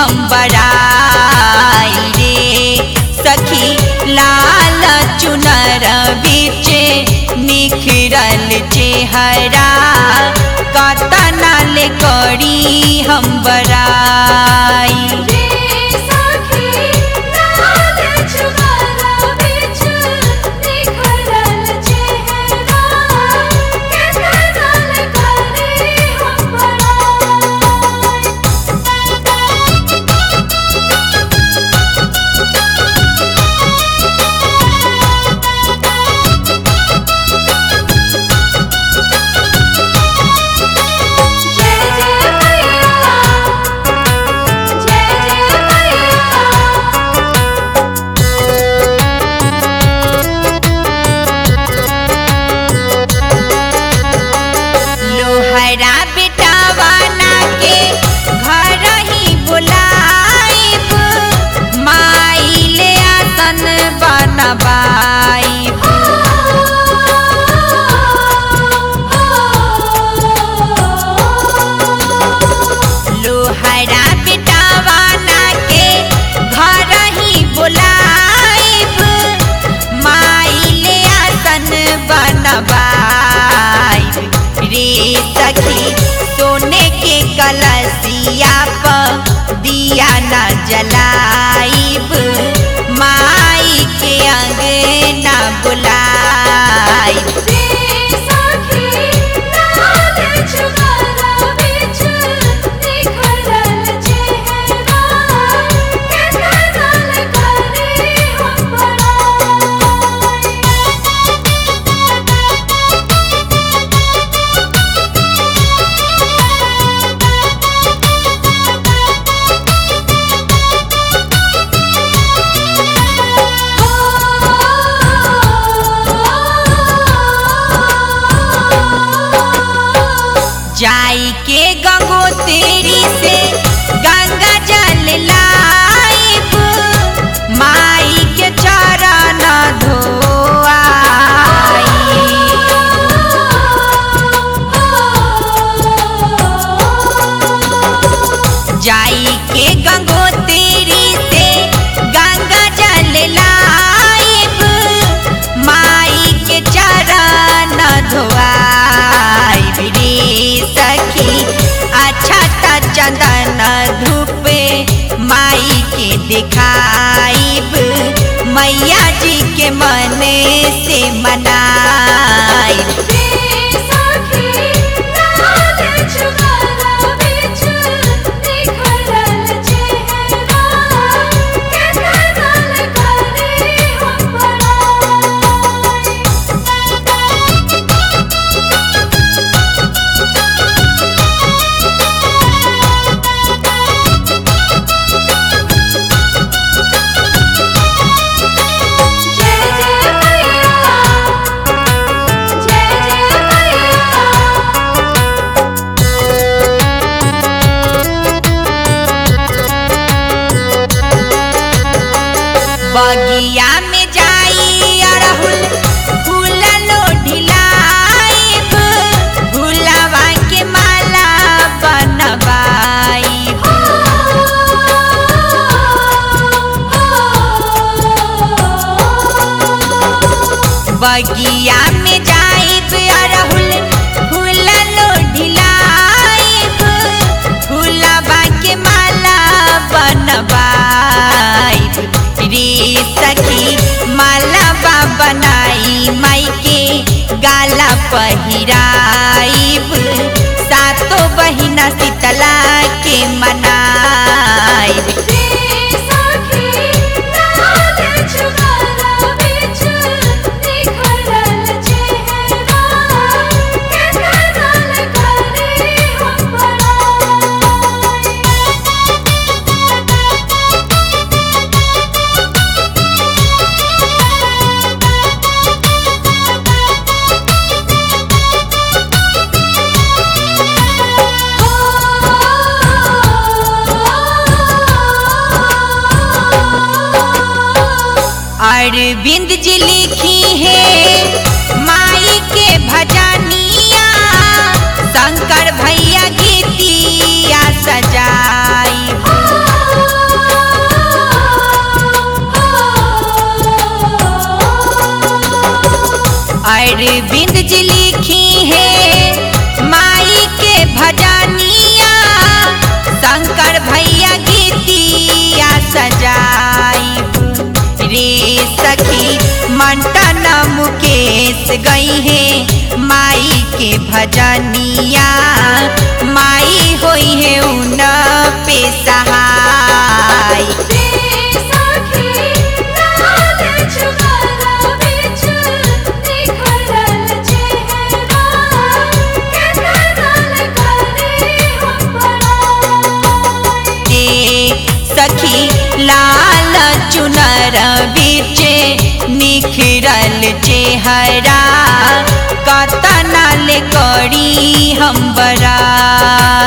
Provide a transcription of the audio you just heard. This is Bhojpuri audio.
हम बड़ाई रे सखी लाल चुनर बीचे निखरल चेहरा कतना ले करी हम बड़ाई लोहरा बेटावाना के घर ही बुलाइब माई ले आसन बनवाइब लोहरा बेटावाना के घर ही बुलाइब माई ले आसन बनवाइब रे सखी सोने के कलसिया पर दिया न जलाइब माई के अंगना बुलाइब जाई के गंगोत्री से गंगा जल लाइब माई के चरण धोआई जाई के गंगोत्री से गंगा जल लाइब माई के चरण धोआई रे सखी अच्छा ता चंदन धूप माई के दिखाइब मैया जी के मन से मनाइब बगिया में जाई अड़हुल फूल ढिलाइब फूलवा के माला बनवाइब बगिया में जाइब अड़हुल फूल ढिलाइब फूलवा के माला बनवाइब रे सखी माला बनाई माई के गाला पहिराइब सातो बहिना शीतला के मनाइब अरविंद जी लिखी है माई के भजनिया, शंकर भैया गीतिया सजाई। अरविंद जी लिखी है माई के भजनिया, शंकर भैया गीतिया सजाई रे सखी। मंटन मुकेश गई है माई के भजनिया, माई होई है उन पे सहाय। सखी लाल चुनर बिचे निखरल चेहरा, कतना ले करी हम बड़ा।